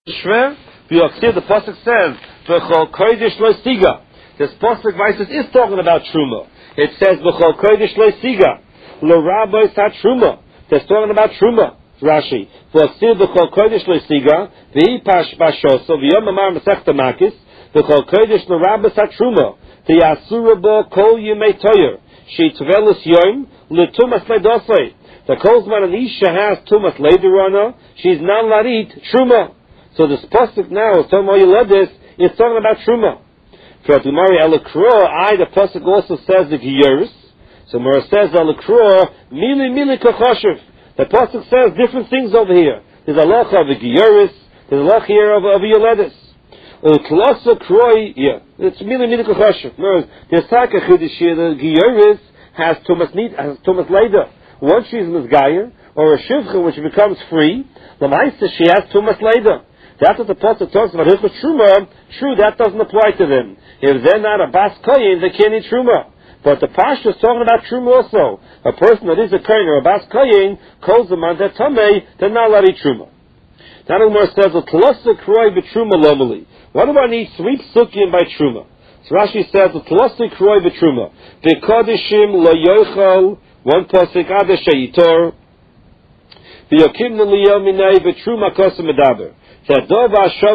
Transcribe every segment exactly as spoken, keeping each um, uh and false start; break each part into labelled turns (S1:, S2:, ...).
S1: Shver, the pasuk says, "V'chol kodesh lo siga." This pasuk Vaisus is talking about truma. It says, "V'chol kodesh lo siga." Lo rabbi sat truma. It's talking about truma. Rashi. V'chol v'chol kodesh lo siga. V'hi pash bashoso. V'yom amar masechta makis. V'chol kodesh lo rabbi sat truma. V'yasura bo kol yimei toyer. She tvelus yom l'tumas leidosei. The kolzman an isha has tumas later on her. She's not larit truma. So this pasuk now is talking about Yeledis, it's talking about Truma. For Gemara Elakro, I the pasuk also says the Giyuris. So Gemara says Elakro, Mili Mili Kachoshev. The pasuk says different things over here. There's a lacha of a Giyuris, there's a lacha here of, of a Yeledis. Utlasa Kroi, yeah, it's Mili Mili Kachoshev. There's Taka Chidish here, the Giyuris has Tumas Nid, has Tumas Leda. Once she's Mizgayer, or a Shivcha, when she becomes free, the Maisa, she has Tumas Leda. That's what the pasuk talks about. Hilchos Truma, true, that doesn't apply to them. If they're not a Bas Koyin, they can't eat Truma. But the Pasha is talking about Truma also. A person that is a Koyin or a Bas Koyin calls them on that Tamei, they're not allowed to eat Truma. Now the Gemara says, "L'tlasa kroi b'Truma lomeli." What do I need three psukim by Truma? So Rashi says, "L'tlasa kroi b'Truma v'kodishim lo yochal." One pasuk adash yitor v'yokim l'liyel minei v'Truma kosim medaber. That's one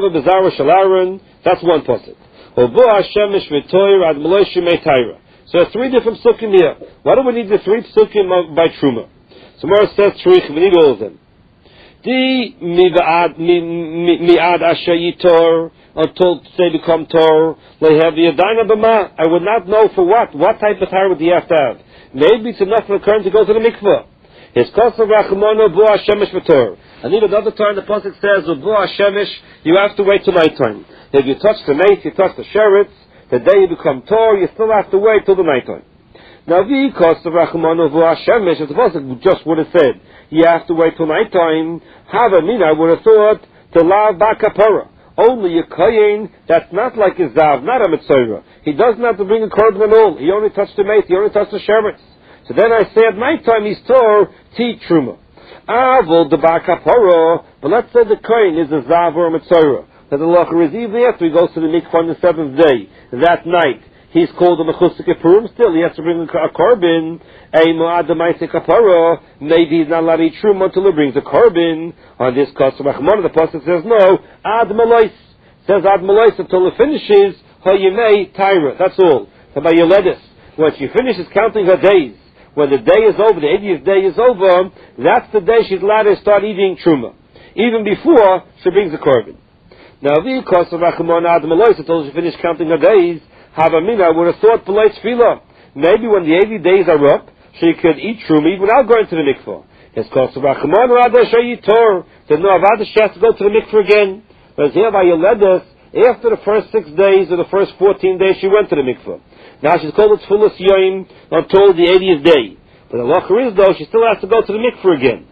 S1: pasuk. So there's three different psukim here. Why do we need the three psukim by Truma? So Mara says Trich, we need all of them. Di mi'ad ashayitor until they become tor. I would not know for what. What type of tire would he have to have? Maybe it's enough for a current to go to the mikveh. His kosav rachmano bu hashemish v'tor. And even another time the pasuk says, "Bu hashemish," you have to wait till night time. If you touch the mace, you touch the sheretz, the day you become tor, you still have to wait till the night time. Now, the kosav rachmano bu hashemish, as the pasuk just would have said, you have to wait till night time. Hava mina, I would have thought to lav bakapara. Only a koyin that's not like a zav, not a mitzvah. He doesn't have to bring a korban at all. He only touched the mace, he only touched the sheretz. So then I say at night time he's tor ti truma. Avol the bakaporo, but let's say the kohen is a zav or a mitzvah. That the lacher is even after he goes to the mikvah on the seventh day. That night he's called a mechusik purim. Still he has to bring a, a korban. A moad the ma'aseh kapara. Maybe he's not allowed to eat truma until he brings a korban. On this custom, the pasuk says no. Ad malois says ad malois until it finishes hayimei tyra. That's all. So by Yeledis, when she finishes counting her days. When the day is over, the eightieth day is over, that's the day she's allowed to start eating truma. Even before she brings the korban. Now, the cost of Rachmon Ad Malois until she finished counting her days, Havamina would have thought B'lei Tefillah. Maybe when the eighty days are up, she could eat truma even without going to the mikvah. His cost of Rachmon Ad Shayitor. There's no Avad, she has to go to the mikvah again. Whereas here by Yeledis, after the first six days or the first fourteen days, she went to the mikvah. Now she's called it Tfilas Yoim until the eightieth day. But the lacher is though, she still has to go to the mikveh again.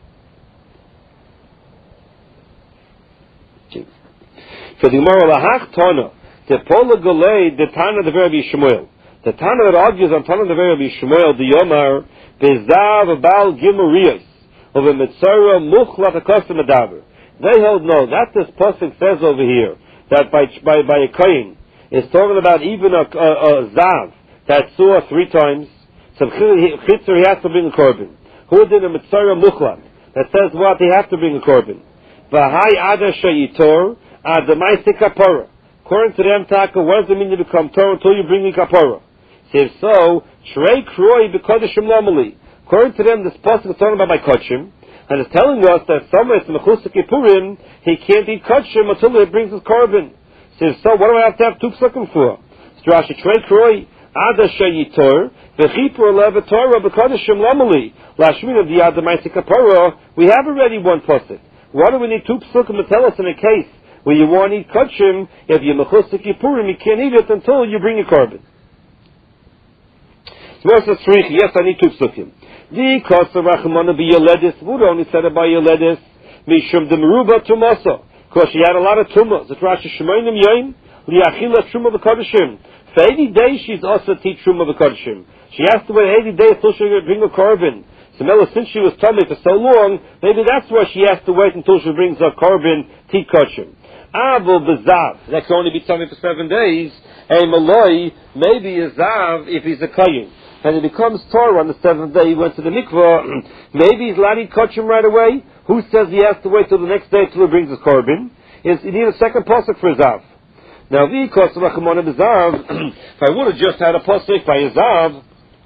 S1: For the Gemara Lahach Tana, the Pola Galei, the Tana the Rabbi Shmuel. The Tana that argues on Tana the Rabbi Shmuel, the Yomar, Bezav Abal Gimuriyos, of a Mitzara Muchlat Akosim Adaber. They hold no, that this pasuk says over here, that by by, by a kohen, it's talking about even a, a, a zav that saw three times. So chitzer he has to bring a korban. Who did a mitzvah muchlat that says what he has to bring a korban? V'hai ada shayitor adamaisi kapara. According to them, taka, what does it mean to become Torah until you bring a kapara? So if so, shrei kroi b'kodeshim lomeli. According to them, this pasuk is talking about by kodshim, and it's telling us that someone is mechusik purim, he can't eat kodshim until he brings his korban. So, so what do I have to have two psukim for? Rashi trei kroi ada shayitor v'chipur levatorah b'kodeshim lomeli lashmin of the adamaisi kapara. We have already one pasuk. Why do we need two psukim to tell us in a case where you want to eat kodshim? If you're mechusik purim, you can't eat it until you bring a korban. Yes, I need two psukim. The cost of Rachmana be Yeledis. Would only said it by Yeledis. Mishum de meruba tumasa. Because she had a lot of tumas. It's Rashi Shemoinim Yoim liachila truma v'kodeshim. For eighty days she's also teach truma v'kodeshim. She has to wait eighty days till she bring a korban. So Mela, since she was tummy for so long, maybe that's why she has to wait until she brings her korban tikachim. Avol bezav, that can only be tummy for seven days. A maloi, maybe a zav if he's a kohen. And it becomes Torah on the seventh day, he went to the mikvah, maybe he's ladi kachim right away. Who says he has to wait till the next day till he brings his korban? Is you need a second pasuk for zav. Now, because of Rachamona bezav, if I would have just had a pasuk by a zav,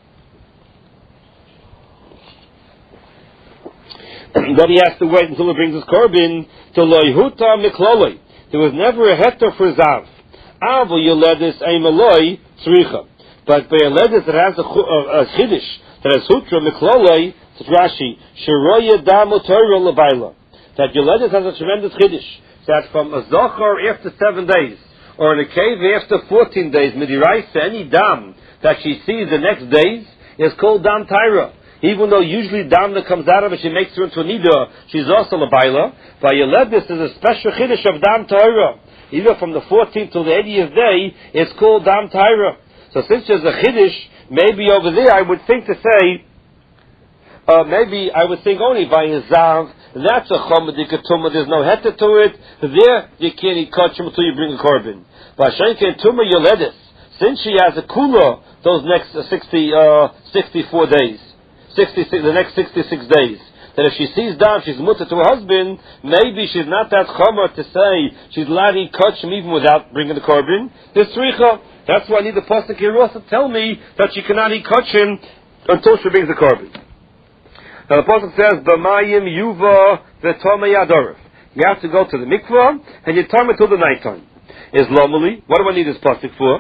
S1: that he has to wait until he brings his korban to loyhuta mikloloi. There was never a heter for zav. Avo yoledis aimaloi tzricha. But by a ledis that has a, a, a chiddush, that has hutra mikloloi, it's Rashi, sheroya damo Torah levaila. That yoledis has a tremendous chiddush. That from a zochar after seven days, or in a cave after fourteen days, midiraisa, any dam that she sees the next days is called dam taira. Even though usually dam that comes out of it, she makes her into a nida, she's also a baila. But Yoledis is a special chiddush of dam taira. Even from the fourteenth till the eightieth day, it's called dam taira. So since there's a chiddush, maybe over there I would think to say, uh, maybe I would think only by a zav, that's a chomadikatuma, there's no heta to it, there you can't eat kachim until you bring a korban. But Shenke Tuma Yoledis, since she has a kula those next uh, sixty, uh, sixty-four days, sixty-six, the next sixty-six days, that if she sees dam, she's mutter to her husband, maybe she's not that chomer to say she's allowed to eat kachim even without bringing the korban. There's tzricha. That's why I need the pasuk here also to tell me that she cannot eat kachim until she brings the korban. Now the pasuk says, "B'mayim yuva v'tomei adorif." You have to go to the mikvah and you time it till the nighttime. Is lomali? What do I need this pasuk for?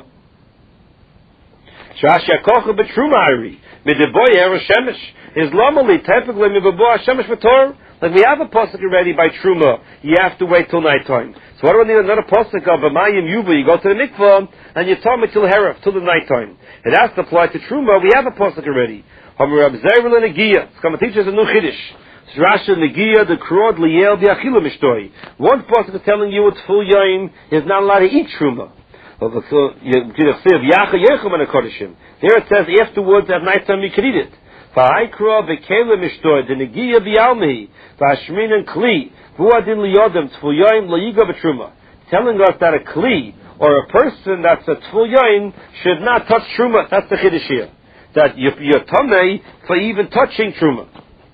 S1: Shash yakocha b'truma ari mideboy erev shemesh. Is lomali typically mideboy shemesh v'tor? Like we have a pasuk already by truma. You have to wait till nighttime. So what do I need another pasuk of b'mayim yuva? You go to the mikvah and you time it till herav, till the nighttime. It has to apply to truma. We have a pasuk already. It's going to teach us a new chiddush. Rasha Negiya, the Krod Liel, the Achila Mishtoi. One pasuk is telling you it's full yain, is not allowed to eat truma. There it says afterwards at night time you can eat it. V'haikra v'kele Mishtoi, the Negiya v'almihi, v'ashmin and kli, v'uadin liyodem, t'ful yain layiga v'truma. Telling us that a kli, or a person that's a t'ful yain, should not touch truma. That's the chiddush here. That you're, you're tamei for even touching truma.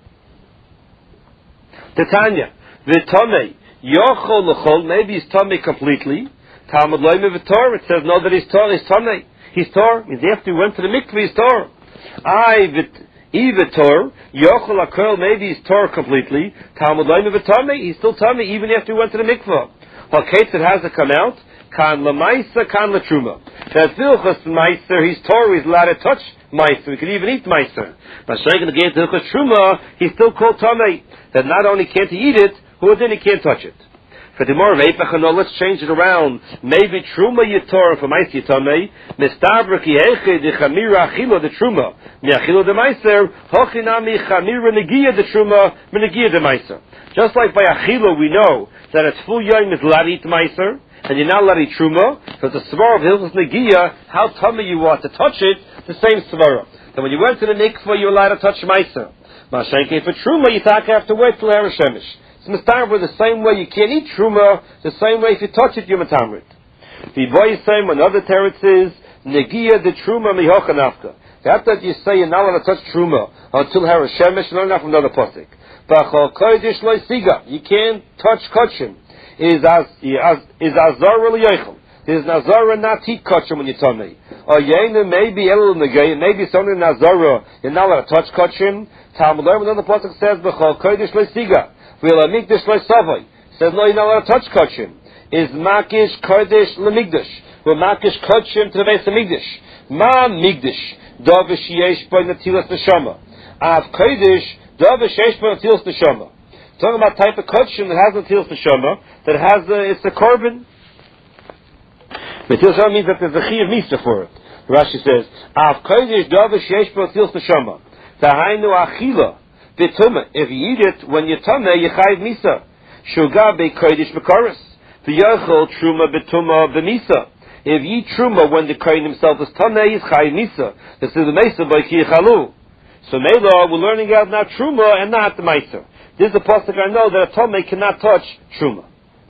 S1: Titania, v'tamei yochol l'chol. Maybe he's tamei completely. Talmud loyme v'tor. It says no that he's tor. He's tamei. He's tor. Means after he went to the mikveh, he's tor. I v'tor yochol l'chol. Maybe he's tor completely. Talmud loyme v'tamei. He's still tamei even after he went to the mikveh. Okay, so it has to come out. Kan lemaisa, kan letruma. That vilchas meiser, he's tor. He's allowed to touch meiser. We can even eat meiser. But shaykh the gate vilchas truma, he's still called tamei. That not only can't he eat it, who then he can't touch it. For the more of eipachano, let's change it around. Maybe truma yitor for meiser tamei. Mistabra ki heche de chamira achilo de truma. Mi achilo de meiser. Hochinami chamira negiya de truma. Mi negiya de meiser. Just like by achilo we know that it's full yom is allowed to eat meiser. And you're not allowed to eat truma, because the svara of Hilchos Negiya, how tummy you are to touch it, the same svara. So when you went to the mikvah, you're allowed to touch meiser. Mashenke for truma, you have to wait till erev shemesh. It's mistarver the same way you can't eat truma, the same way if you touch it, you're matamrit. The boy is saying when other teretz is Negiya the truma mihochanafka. That's that you say you're not allowed to touch truma until erev shemesh. Learn that from another pasuk. B'chol kodesh lo siga. You can't touch kachim. Is as is azara liyochel. Is nazara not eat kachim when you tell me. Or yena maybe elul negay, maybe something nazara you're not allowed to touch kachim. Talmud learn another pasuk says b'chol kodesh leisiga. V'la migdash leisavai. Says no, you're not allowed to touch kachim. Is makish kodesh lemigdash. We're makish kachim to the base of migdash. Ma migdash davish yesh by natilas neshama. Av kodesh davish yesh by natilas neshama. Talking about type of kachim that has natilas neshama, that has the, it's the korban. Natilas neshama means that there's a chi of misa for it. Rashi says, Av kodesh davish yesh by natilas neshama. Tahainu achila b'tumah. If you eat it when you're tameh, you chayiv misa. Shuga be kodesh b'karis. V'yachol truma b'tumah b'misa. If you eat truma when the kohen himself is tameh, he's chayiv misa. This is the mesa by ki chalu. So Mela, we're learning out not Truma and not the Meiser. This is the pasuk I know that a Tomei cannot touch Truma.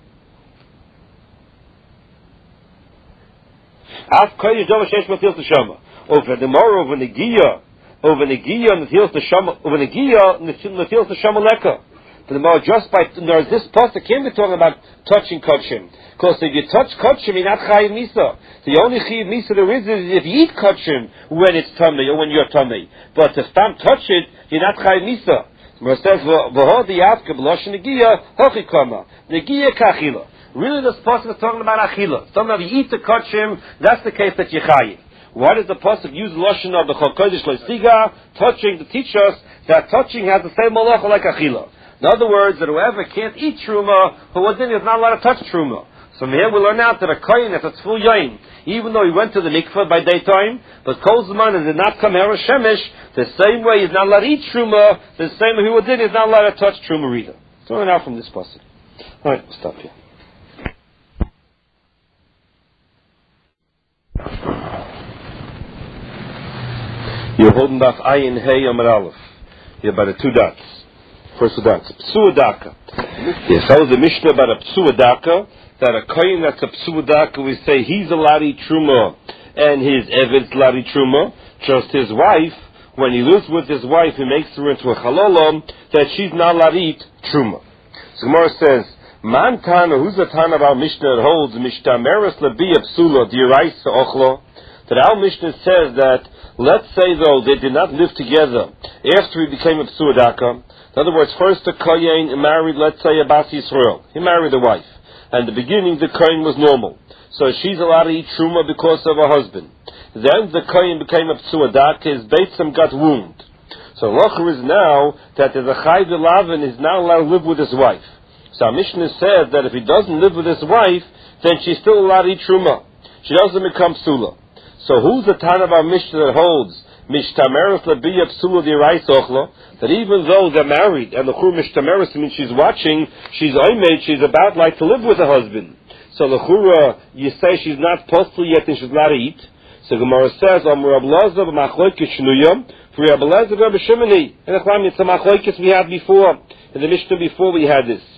S1: Af koyish dova sheish matil teshama. Over the more over negiya, over negiya matil teshama, over negiya matil teshama leka. But the more just by there's this pasuk came to talking about touching kachim. Because if you touch kachim, you're not chayiv misa. The only chayiv misa there is is if you eat kachim when it's tummy or when you're tummy. But to stamp touch it, you're not chayiv misa. Where it says v'ho diyavka b'loshen negiya hochikama negiya kachila. Really, this pasuk is talking about achila. Talking about you eat the kachim, that's the case that you chayiv. Why does the pasuk use loshen of the chol kodesh loisiga, touching, to teach us that touching has the same malacha like achila? In other words, that whoever can't eat truma, who was in is not allowed to touch truma. So from here we learn out that a kohen that's a tzful yain, even though he went to the mikveh by daytime, but kol zman and did not come here shemesh, the same way he's not allowed to eat truma, the same way he was in is not allowed to touch truma either. So learn out from this pasuk. All right, we'll stop here. You're holding off ayin hey amar aleph. You're by the two dots. First two dots. Psua daka. Yes, that was the Mishnah about a psua daka. That a kohen that's a psua daka, we say he's a lari truma and his evid's lari truma. Just his wife, when he lives with his wife, he makes her into a chalolam that she's not lari truma. So Gemara says, Man tana, who's the tana of our Mishnah that holds mishtameres labiya psula diraisa ochlo? That our Mishnah says that, let's say though they did not live together after he became a psua daka. In other words, first the kohen married, let's say, a bas Yisrael. He married a wife. And in the beginning the kohen was normal. So she's allowed to eat truma because of her husband. Then the kohen became a psua daka, his beitzim got wound. So locher is now that there's a chayv lavin is now allowed to live with his wife. So our Mishnah says that if he doesn't live with his wife, then she's still allowed to eat truma. She doesn't become psula. So who's the time of our Mishnah that holds mishtameres labiya psula dirais ochla? That even though they're married and the chur mishtameres means she's watching, she's oimed, she's about like to live with her husband. So the chura, you say she's not postal yet and she's allowed to eat. So Gemara says, Am Rab Lazar b'machloikis shnuyam, for Rab Lazar Rab Shimoni. And it's a machloikis we had before. In the Mishnah before we had this.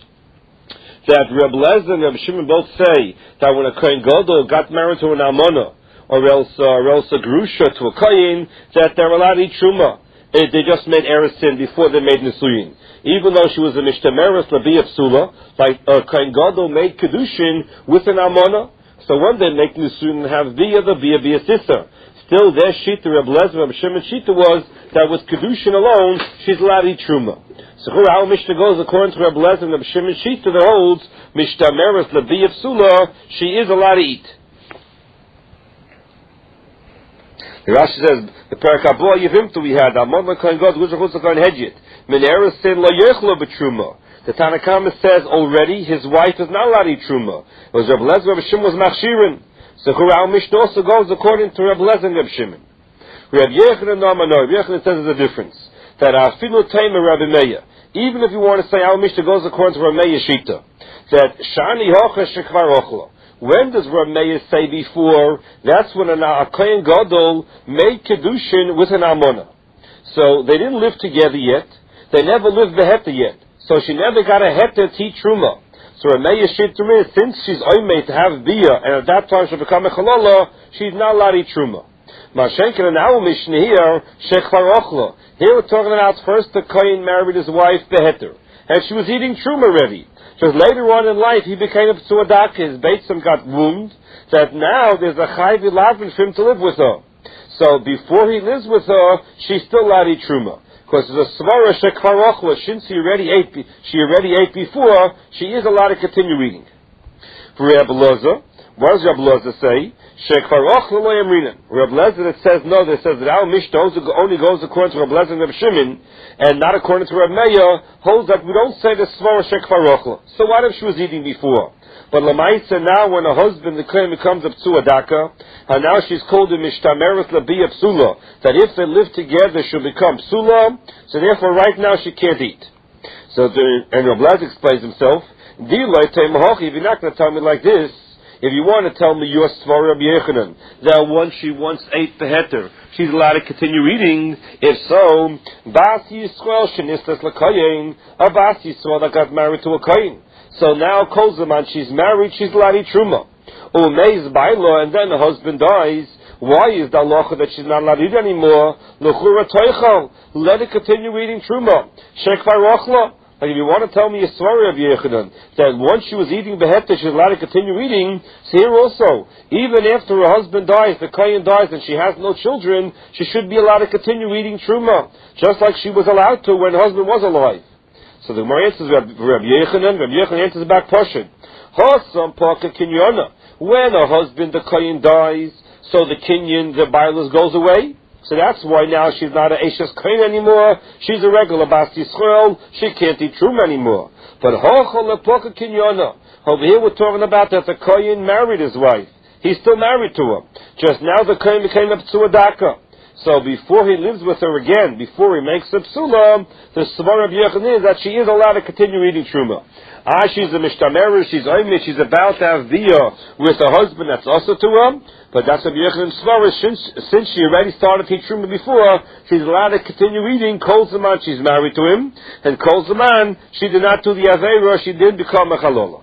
S1: That Rab Lazar and Rab Shimon both say that when a kohen gadol got married to an almana, or else, uh, or else a grusha to a kohen, that they're allowed to eat truma. They, they just made eresin before they made nisuyin. Even though she was a mishtameres labiya psula, like a kohen gadol made kedushin with an almana. So when they make nisuyin and have bia, the bia be a sister. Still, their shita, Reb Lezer, Reb Shimon shita was that with kedushin alone, she's allowed to eat truma. So how Mishnah goes according to Reb Lezer and Reb Shimon shita that holds mishtameres labiya psula, she is allowed to eat. The Rashi says, the Parakabua Yevimtu we had, Amon Kohen God, Guzachus Kohen Hedjit, Meneres sin lo yechlo betruma. The Tanakama says already his wife is not allowed to eat truma. It was Reb Lezer, Reb Shimon was machshirin. So our Mishnah also goes according to Reb Lezer and Reb Shimon. Reb Yechanan no Manor, Reb Yechanan says there's a difference. That Afilu Taima Rabbi Meir, even if you want to say our Mishnah goes according to Rabbi Meir Shita, that Shani Hocha Shekvar Ochlo. When does Rav Meir say before? That's when a kohen gadol made kedushin with an almana. So they didn't live together yet. They never lived beheta yet. So she never got a heta to eat truma. So Rav Meir shitrim is, since she's oimei to have bia, and at that time she'll become a chalala, she's not allowed to eat truma. Mashenkin and our Mishnah here, shekvar ochla. Here we're talking about first the kohen married his wife beheter, and she was eating truma already. Just later on in life, he became a psua daka. His beitzim got wound. That now there's a chayv lavin for him to live with her. So before he lives with her, she's still allowed to eat truma. Because there's a svara shekvar ochla. Since she already ate, she already ate before, she is allowed to continue eating. For Reb Lezer, what does Reb Lezer say? Shekvar ochla lo yamrinan. Reb Lezer that says no, that says that our Mishnah only goes according to Reb Lezer and Reb Shimon, and not according to Reb Meir, holds that we don't say the svara shekvar ochla. So what if she was eating before? But lamaisa now, when her husband, the kohen, becomes a psua daka, and now she's called a mishtameres labiya psula, that if they live together, she'll become psula. So therefore, right now she can't eat. So the, and Reb Lezer explains himself. If you're not going to tell me like this, If you want to tell me your Svar Rabbi Yechanan, that once she once ate the heter, she's allowed to continue eating, if so, Bas Yisrael shenistas l'koyin, a Bas Yisrael that got married to a koyin. So now, Kol Zaman, she's married, she's allowed to eat truma. Umeiz Bailo, and then the husband dies. Why is the halacha that she's not allowed to eat anymore? L'chura toichal, let her continue eating truma. Shekvar rochla. Like if you want to tell me a story of Yechanan, that once she was eating beheta, she's allowed to continue eating, so here also, even after her husband dies, the kohen dies, and she has no children, she should be allowed to continue eating truma, just like she was allowed to when her husband was alive. So the Gemara answers Rabbi Yechanan, Rabbi Yechanan answers back Pashut. Hosam paka kinyana. When her husband, the kohen, dies, so the kinyan, the bilas goes away. So that's why now she's not an Eishes Kohen anymore. She's a regular Bas Yisrael. She can't eat Truma anymore. But Hochol Lepoka Kinyana. Over here we're talking about that the Kohen married his wife. He's still married to her. Just now the Kohen became a Psuadaka. So before he lives with her again, before he makes a Psula, the Svar of Yechon is that she is allowed to continue eating Truma. Ah, she's a Mishtamerer, she's Oimit, she's about to have Via with a husband that's also to her. But that's what Yechon Svar is, since, since she already started eating Truma before, she's allowed to continue eating. Kol Zaman, she's married to him. And Kol Zaman, she did not do the Aveira, she did become a Chalola.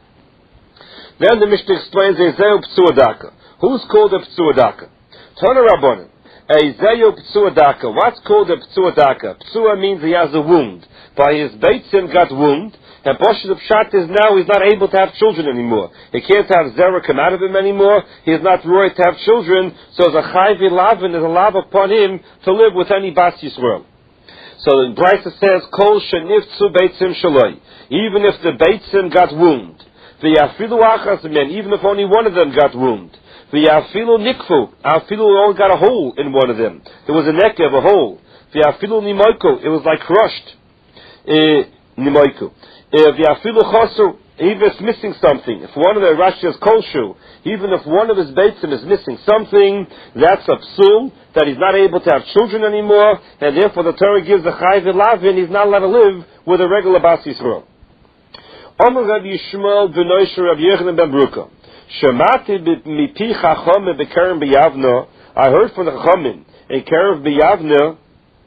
S1: Then the Mishnah explains Ezeu Psuadaka. Who's called a Psuadaka? Tana Rabbanan. Ezeu Psuadaka. What's called a Psuadaka? Psua means he has a wound. By his Beitzim got wound. And Bosh's Pshat is now he's not able to have children anymore. He can't have Zerah come out of him anymore. He is not right to have children. So the Chayv Lavin is a lav upon him to live with any Bas Yisrael. So the Brisa says, Kol Shenifzu Beitzim Shaloi. Even if the Beitzim got wound. V'yafilu achas men, even if only one of them got wound. V'yafilu nikfu, afilu only got a hole in one of them. There was a neck of a hole. V'yafilu nimoiko, it was like crushed. Uh, nimoiko. V'yafilu chosu, even if it's missing something. If one of the Rashi has kolshu, even if one of his beitzim is missing something, that's a psul, that he's not able to have children anymore, and therefore the Torah gives a chayv lavin, he's not allowed to live with a regular Bas Yisrael. Omer Rabbi Yishmael b'noisha Rabbi Yechanan ben Bruka. Shemati mipi chacham b'kerem b'yavna. I heard from the chachamim in Kerem b'yavna.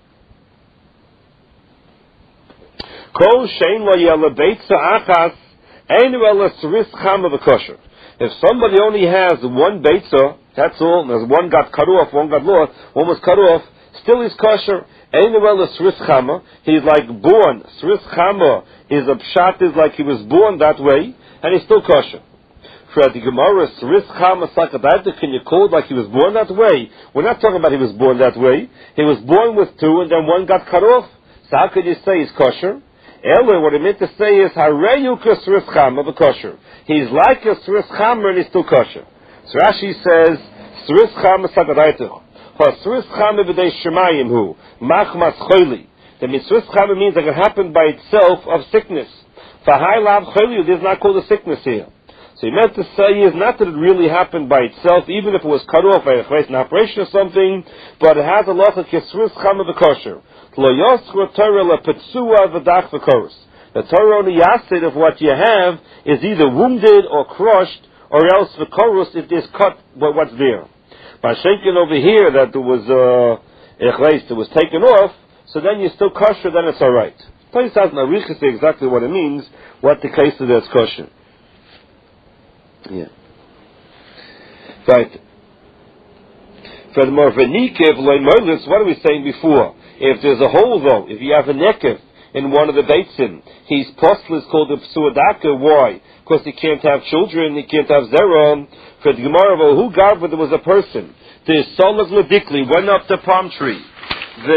S1: Kol shein lo yela beitza achas einu ela seris chama v'kosher. If somebody only has one beitza, that's all. There's one got cut off, one got lost, one was cut off. Still he's kosher. Einu ela seris chama. He's like born. Seris chama is a pshat is like he was born that way, and he's still kosher. For the Gemara, seris chama sakadayta, can you call it like he was born that way? We're not talking about he was born that way. He was born with two, and then one got cut off. So how can you say he's kosher? Ella, what I meant to say is, Hareyu k'seris chama v'kosher. He's like a seris chama and he's still kosher. So Rashi says, seris chama sakadayta. Seris chama b'dei shemayim hu, machmas choyli. The seris chama means that it happened by itself of sickness. Fahai lav choyli, this is not called a sickness here. So he meant to say is not that it really happened by itself, even if it was cut off by an operation or something, but it has a lot of seris chama v'kosher. The Torah only yasid if what you have is either wounded or crushed, or else the chorus it is cut by what's there. By shaking over here that there was uh, it was taken off, so then you're still kosher, then it's all right. Place has no reason to say exactly what it means, what the case is that's kosher. Yeah. Right. Furthermore, what are we saying before? If there's a hole, though, if you have a nekev in one of the beitzim, he's postless called a psuadaka. Why? Because he can't have children, he can't have zera. For the Gemara, who God, there was a person, the solas ledikli went up the palm tree.